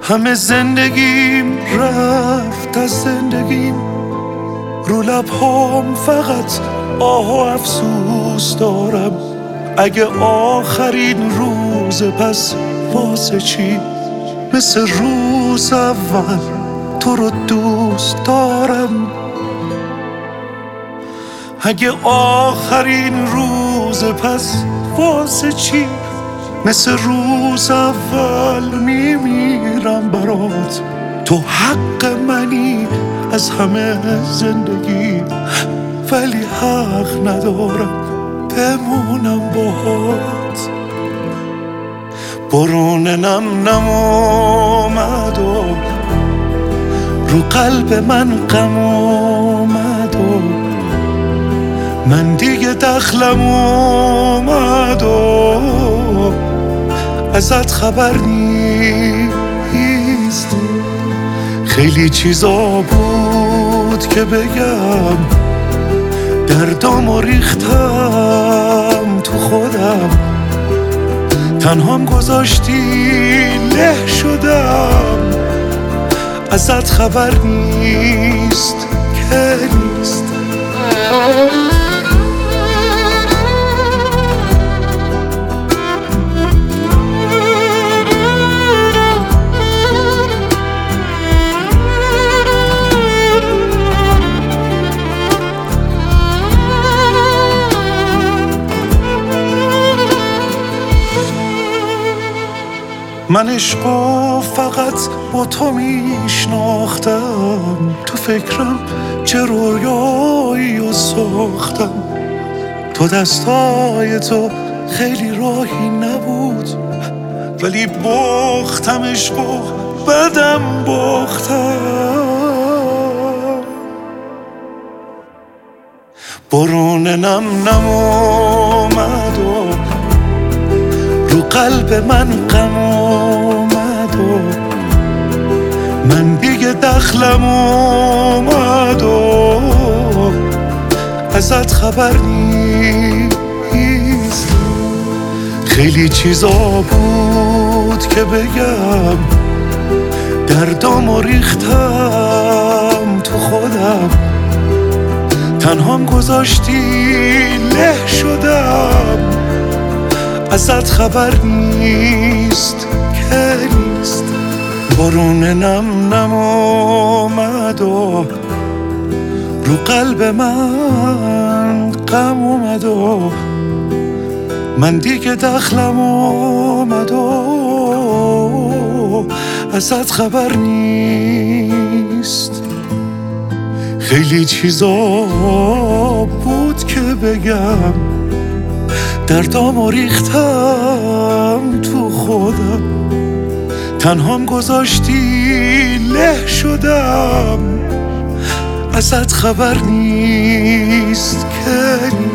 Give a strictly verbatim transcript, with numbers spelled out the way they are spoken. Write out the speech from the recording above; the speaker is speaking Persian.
همه زندگیم رفت از زندگیم، رو لبهام فقط آه و افسوس دارم. اگه آخرین روز پس واسه چی؟ مثل روز اول تو رو دوست دارم. اگه آخرین روز پس واسه چی؟ مثل روز اول میمیرم برات. تو حق منی از همه زندگی، ولی حق ندارم بمونم باهات. برون نم نم اومد و رو قلب من غم اومد و من دیگه دخلم اومد و ازت خبر نیست. خیلی چیزا بود که بگم، دردامو ریختم تو خودم، تنهام گذاشتی له شدم. ازت خبر نیست که نیست. من عشقو فقط با تو میشناختم، تو فکرم چه رویایی رو ساختم. تو دستای تو خیلی راهی نبود، ولی باختم عشقو بدم باختم. برون نم نم اومد و رو قلب من غم اومد و من دیگه دخلم اومد و ازت خبر نیست. خیلی چیزا بود که بگم، دردامو ریختم تو خودم، تنهام گذاشتی له شدم. ازت خبر نیست که نیست. برون نم نم اومد و رو قلب من غم اومد و من دیگه دخلم اومد و ازت خبر نیست. خیلی چیزا بود که بگم، دردامو ریختم تو خودم، تنهام گذاشتی له شدم. ازت خبر نیست که